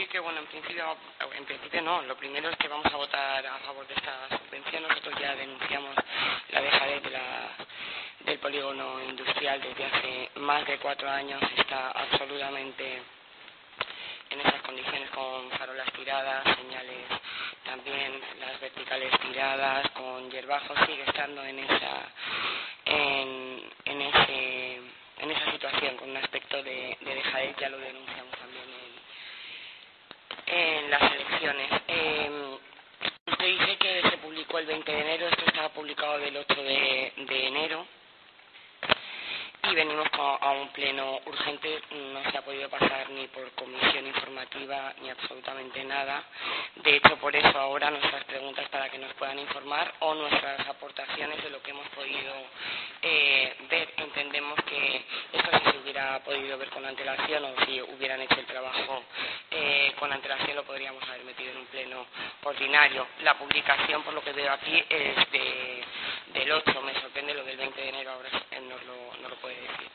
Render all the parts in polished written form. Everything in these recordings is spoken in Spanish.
decir que, bueno, en principio no. Lo primero es que vamos a votar a favor de esta subvención. Nosotros ya denunciamos la dejadez del polígono industrial desde hace más de 4 años. Está absolutamente en esas condiciones, con farolas tiradas, señales también, las verticales tiradas, con hierbajos. Sigue estando en esa situación, con un aspecto de dejadez. Ya lo denunciamos también en las elecciones. Usted dice que se publicó el 20 de enero, esto estaba publicado del 8 de enero. Y venimos a un pleno urgente. No se ha podido pasar ni por comisión informativa ni absolutamente nada. De hecho, por eso ahora nuestras preguntas, para que nos puedan informar, o nuestras aportaciones de lo que hemos podido ver. Entendemos que esto, si se hubiera podido ver con antelación, o si hubieran hecho el trabajo con antelación, lo podríamos haber metido en un pleno ordinario. La publicación, por lo que veo aquí, es del 8. Me sorprende lo del 20 de enero, ahora no lo puede decir.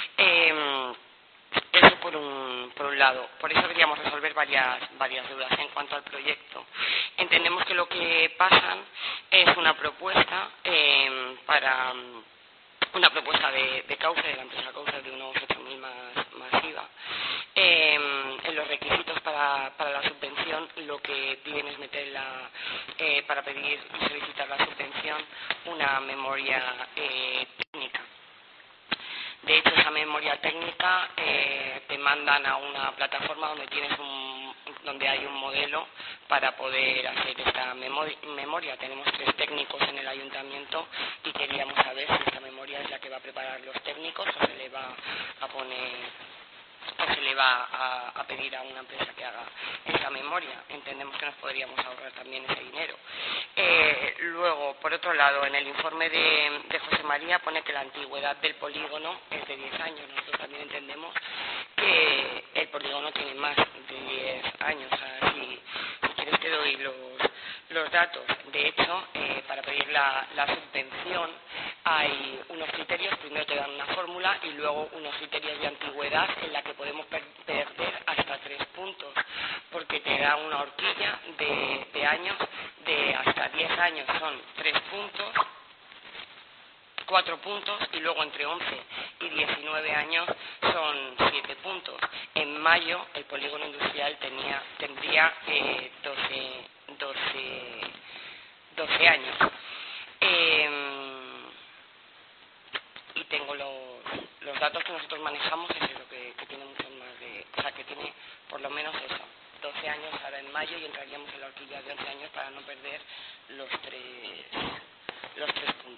Eso por un lado. Por eso queríamos resolver varias dudas en cuanto al proyecto. Entendemos que lo que pasan es una propuesta para una propuesta de cauce, de la empresa Cauce, de unos 8.000 más IVA. En los requisitos para la subvención, lo que piden es meter para pedir y solicitar la subvención, una memoria técnica. De hecho, esa memoria técnica te mandan a una plataforma donde hay un modelo para poder hacer esta memoria. Tenemos 3 técnicos en el ayuntamiento y queríamos saber si esta memoria es la que va a preparar los técnicos, o se le va a poner, o se le va a pedir a una empresa que haga esa memoria. Entendemos que nos podríamos ahorrar también ese dinero. Luego, por otro lado, en el informe de José María pone que la antigüedad del polígono es de 10 años. Nosotros también entendemos que el polígono tiene más de 10 años. O sea, si quieres te doy los datos. De hecho, para pedir la subvención hay unos criterios. Primero te dan una fórmula y luego unos criterios de antigüedad en la que podemos perder hasta 3 puntos, porque te da una horquilla de años. De hasta 10 años son 3 puntos, 4 puntos, y luego entre 11 y 19 años son 7 puntos. En mayo el polígono industrial tendría 12 años. Y tengo los datos que nosotros manejamos, es lo que tiene mucho más o sea, que tiene por lo menos eso, 12 años ahora en mayo, y entraríamos en la horquilla de 11 años para no perder los tres puntos.